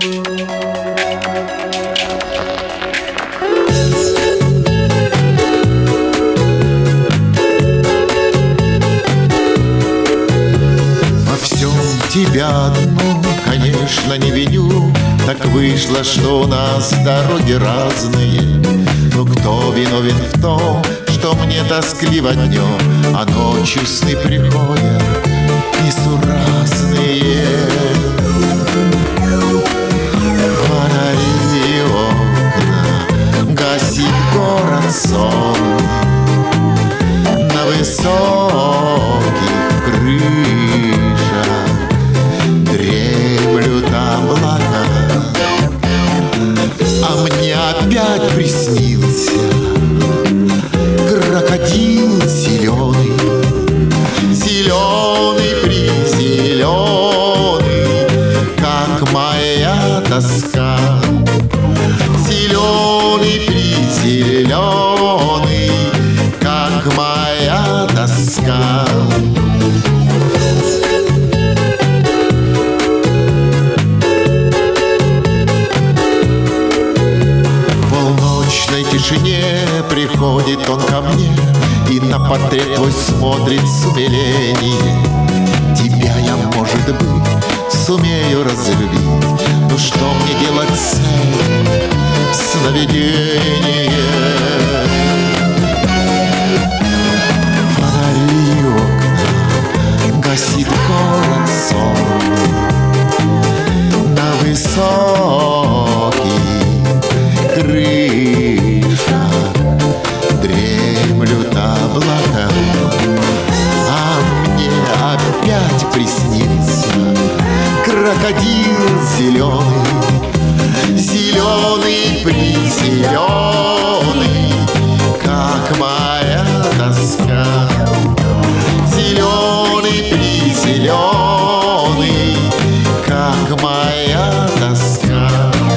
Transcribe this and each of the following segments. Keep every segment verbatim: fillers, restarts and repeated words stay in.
Тебя одну, конечно, не виню. Так вышло, что у нас дороги разные. Но кто виновен в том, что мне тоскливо днем, а ночью сны приходят несуразные? Фонари окна гасит город сон на высоких крышах. Дремлют облака, а мне опять приснился крокодил зеленый, зеленый призеленый, как моя тоска. Зеленый призеленый, как моя тоска. В тишине приходит он ко мне и на портрет твой смотрит с умилением. Тебя я, может быть, сумею разлюбить, но что мне делать с сновидением? Фонари окна гасит город сон на высоких крышах. Дремлют облака, а мне опять приснился крокодил зеленый, зеленый призеленый, как моя тоска. Зеленый призеленый, как моя тоска.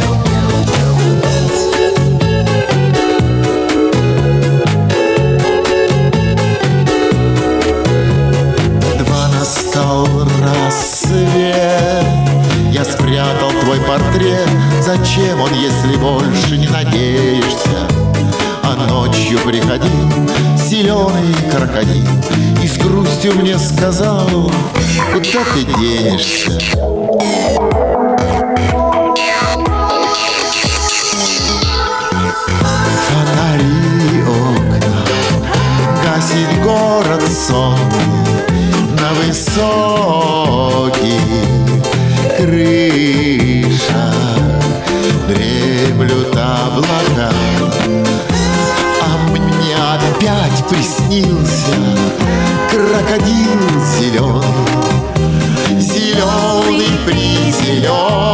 Настал рассвет, я спрятал твой портрет. Зачем он, если больше не надеешься? А ночью приходил зеленый крокодил и с грустью мне сказал: куда ты денешься? Фонари окна гасит город сон на высоких крышах. Дремлют облака, а мне опять приснился крокодил зеленый, зеленый призеленый,